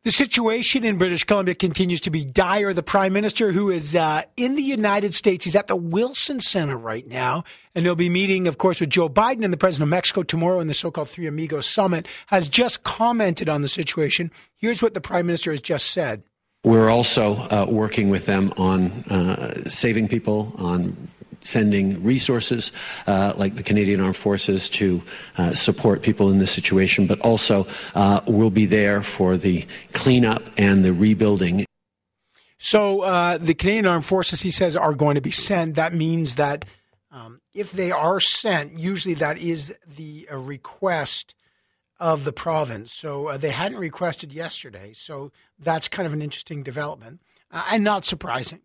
The situation in British Columbia continues to be dire. The Prime Minister, who is in the United States, he's at the Wilson Center right now, and he'll be meeting, of course, with Joe Biden and the President of Mexico tomorrow in the so-called Three Amigos Summit, has just commented on the situation. Here's what the Prime Minister has just said. We're also working with them on saving people, on sending resources like the Canadian Armed Forces to support people in this situation, but also we'll be there for the cleanup and the rebuilding. So the Canadian Armed Forces, he says, are going to be sent. That means that if they are sent, usually that is the request of the province. So they hadn't requested yesterday. So that's kind of an interesting development and not surprising.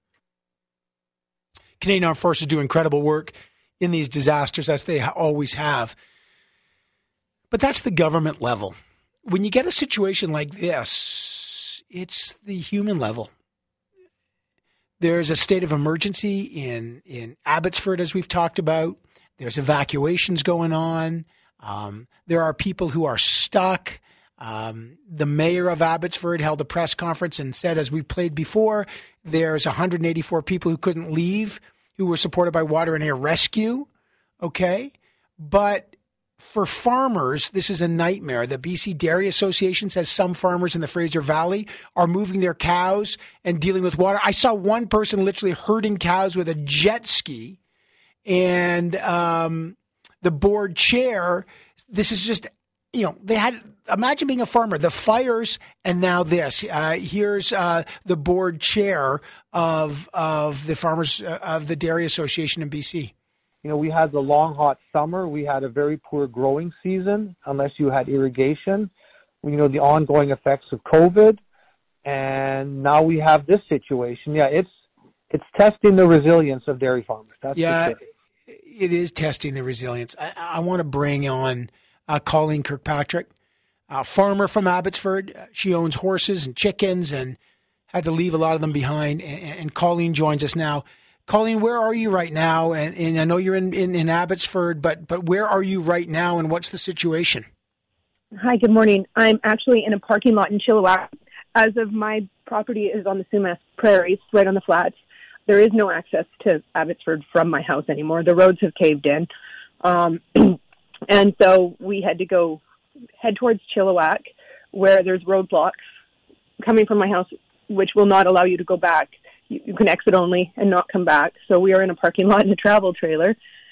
Canadian Armed Forces do incredible work in these disasters, as they always have. But that's the government level. When you get a situation like this, it's the human level. There's a state of emergency in Abbotsford, as we've talked about. There's evacuations going on. There are people who are stuck. The mayor of Abbotsford held a press conference and said, as we played before, there's 184 people who couldn't leave, who were supported by Water and Air Rescue. Okay. But for farmers, this is a nightmare. The BC Dairy Association says some farmers in the Fraser Valley are moving their cows and dealing with water. I saw one person literally herding cows with a jet ski, and the board chair, this is just, they had, imagine being a farmer, the fires, and now this. Here's the board chair of the farmers of the Dairy Association in BC. We had the long, hot summer. We had a very poor growing season, unless you had irrigation. The ongoing effects of COVID, and now we have this situation. Yeah, it's testing the resilience of dairy farmers. That's for sure. It is testing the resilience. I want to bring on Colleen Kirkpatrick, a farmer from Abbotsford. She owns horses and chickens and had to leave a lot of them behind. And Colleen joins us now. Colleen, where are you right now? And I know you're in Abbotsford, but where are you right now, and what's the situation? Hi, good morning. I'm actually in a parking lot in Chilliwack. As of my property is on the Sumas Prairies, right on the flats. There is no access to Abbotsford from my house anymore. The roads have caved in. And so we had to head towards Chilliwack, where there's roadblocks coming from my house, which will not allow you to go back. You can exit only and not come back. So we are in a parking lot in a travel trailer.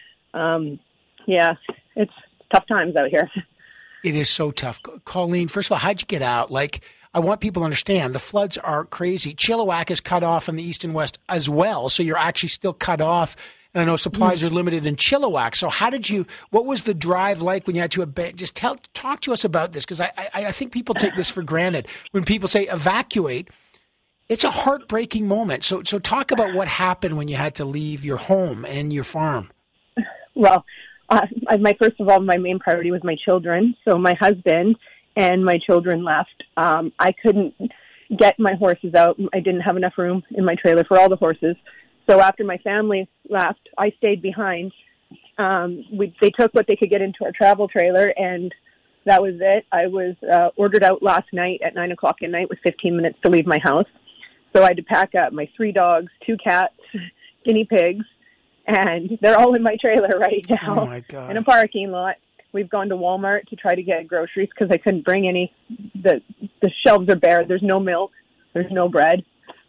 It's tough times out here. It is so tough. Colleen, first of all, how'd you get out? I want people to understand the floods are crazy. Chilliwack is cut off in the east and west as well. So you're actually still cut off. And I know supplies are limited in Chilliwack. So what was the drive like when you had to just talk to us about this? Because I think people take this for granted. When people say evacuate, it's a heartbreaking moment. So talk about what happened when you had to leave your home and your farm. Well, my main priority was my children. So my husband and my children left. I couldn't get my horses out. I didn't have enough room in my trailer for all the horses. So after my family left, I stayed behind. They took what they could get into our travel trailer, and that was it. I was ordered out last night at 9 o'clock at night with 15 minutes to leave my house. So I had to pack up my 3 dogs, 2 cats, guinea pigs, and they're all in my trailer right now. Oh my God. In a parking lot. We've gone to Walmart to try to get groceries because I couldn't bring any. The shelves are bare. There's no milk. There's no bread.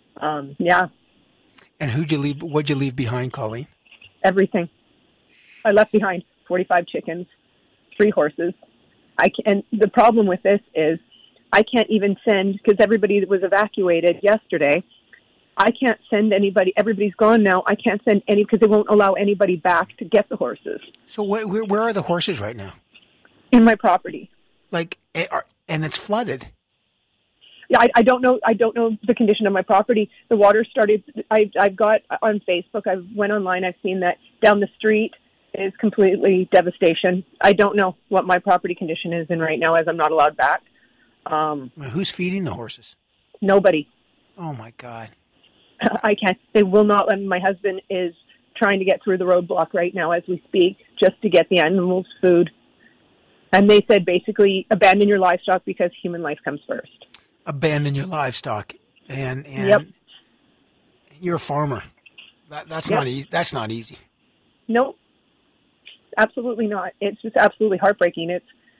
And what'd you leave behind, Colleen? Everything. I left behind 45 chickens, 3 horses. And the problem with this is I can't even send, because everybody was evacuated yesterday, I can't send anybody. Everybody's gone now. I can't send any because they won't allow anybody back to get the horses. So where are the horses right now? In my property. And it's flooded. Yeah, I don't know. I don't know the condition of my property. The water started. I've got on Facebook. I went online. I've seen that down the street is completely devastation. I don't know what my property condition is in right now, as I'm not allowed back. Who's feeding the horses? Nobody. Oh my God. I can't. They will not let me. My husband is trying to get through the roadblock right now as we speak, just to get the animals food. And they said basically abandon your livestock because human life comes first. abandon your livestock, and Yep. you're a farmer. That's Yep. not easy. That's not easy. No, absolutely not. It's just absolutely heartbreaking.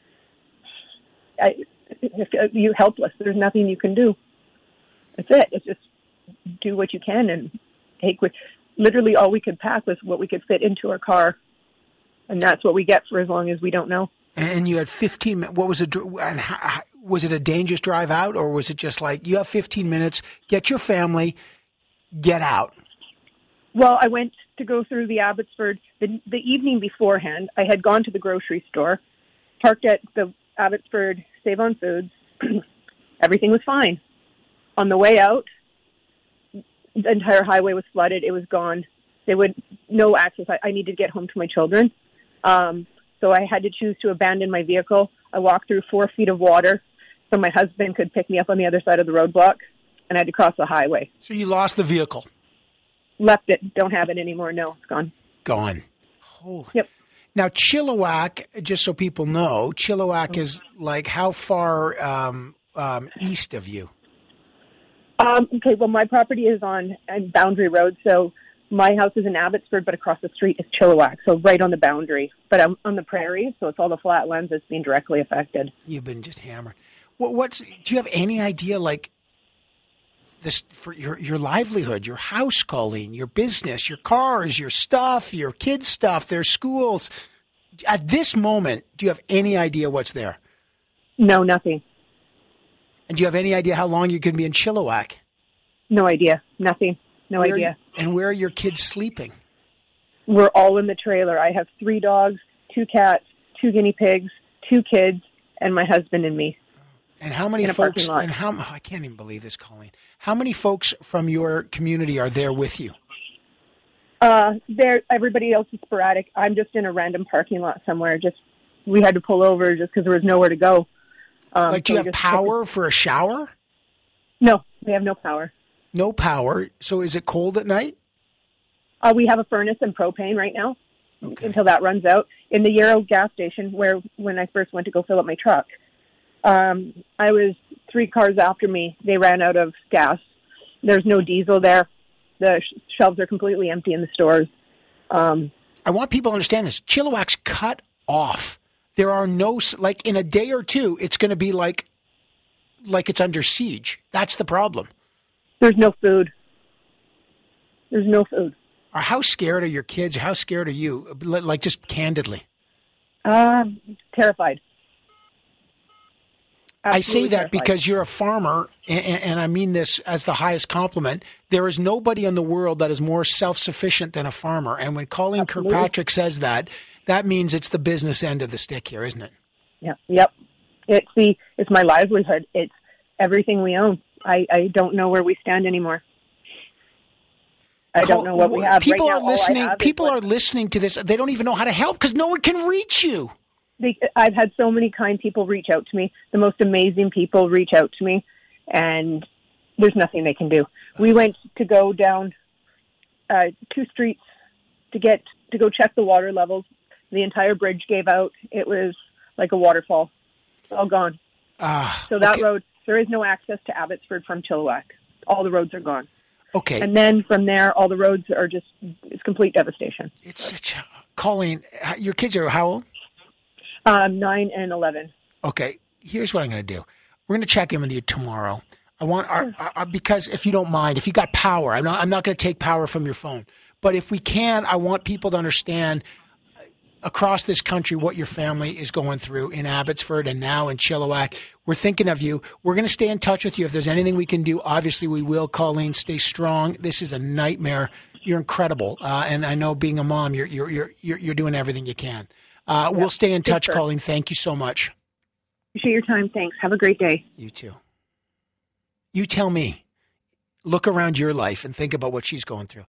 You're helpless. There's nothing you can do. That's it. It's just do what you can and take what. Literally, all we could pack was what we could fit into our car, and that's what we get for as long as we don't know. And you had 15 minutes. What was it? And was it a dangerous drive out, or was it just like you have 15 minutes, get your family, get out? Well, I went to go through the Abbotsford the evening beforehand. I had gone to the grocery store, parked at the Abbotsford Save On Foods. Everything was fine. On the way out, the entire highway was flooded. It was gone. No access. I needed to get home to my children. So I had to choose to abandon my vehicle. I walked through 4 feet of water so my husband could pick me up on the other side of the roadblock, and I had to cross the highway. So you lost the vehicle. Left it. Don't have it anymore. No, it's gone. Gone. Holy. Yep. Now, Chilliwack, just so people know, Chilliwack is like how far east of you? Okay, well, my property is on Boundary Road, so my house is in Abbotsford, but across the street is Chilliwack, so right on the boundary. But I'm on the prairie, so it's all the flatlands that's being directly affected. You've been just hammered. Do you have any idea, like, this for your livelihood, your house, Colleen, your business, your cars, your stuff, your kids' stuff, their schools? At this moment, do you have any idea what's there? No, nothing. And do you have any idea how long you can be in Chilliwack? No idea. Nothing. No idea. And where are your kids sleeping? We're all in the trailer. I have 3 dogs, 2 cats, 2 guinea pigs, 2 kids, and my husband and me. And how many folks? And I can't even believe this, Colleen. How many folks from your community are there with you? Everybody else is sporadic. I'm just in a random parking lot somewhere. We had to pull over just because there was nowhere to go. Do you have power for a shower? No, we have no power. No power. So is it cold at night? We have a furnace and propane right now until that runs out. In the Yarrow gas station, when I first went to go fill up my truck, I was 3 cars after me. They ran out of gas. There's no diesel there. The shelves are completely empty in the stores. I want people to understand this. Chilliwack's cut off. There are no, like in a day or two, it's going to be like it's under siege. That's the problem. There's no food. There's no food. How scared are your kids? How scared are you? Like just candidly. Terrified. I say that because you're a farmer, and I mean this as the highest compliment. There is nobody in the world that is more self-sufficient than a farmer. And when Colleen Kirkpatrick says that, that means it's the business end of the stick here, isn't it? Yeah. Yep. It's my livelihood. It's everything we own. I don't know where we stand anymore. I don't know what we have. People right are now, listening. People are listening to this. They don't even know how to help because no one can reach you. I've had so many kind people reach out to me. The most amazing people reach out to me, and there's nothing they can do. We went to go down 2 streets to go check the water levels. The entire bridge gave out. It was like a waterfall. It's all gone. So that road, there is no access to Abbotsford from Chilliwack. All the roads are gone. Okay. And then from there, all the roads are it's complete devastation. It's such a... Colleen, your kids are how old? 9 and 11. Okay. Here's what I'm going to do. We're going to check in with you tomorrow. I want because if you don't mind, if you got power, I'm not going to take power from your phone. But if we can, I want people to understand across this country what your family is going through in Abbotsford and now in Chilliwack. We're thinking of you. We're going to stay in touch with you. If there's anything we can do, obviously we will. Colleen, stay strong. This is a nightmare. You're incredible, and I know being a mom, you're doing everything you can. We'll stay in touch, Colleen. Thank you so much. Appreciate your time. Thanks. Have a great day. You too. You tell me. Look around your life and think about what she's going through.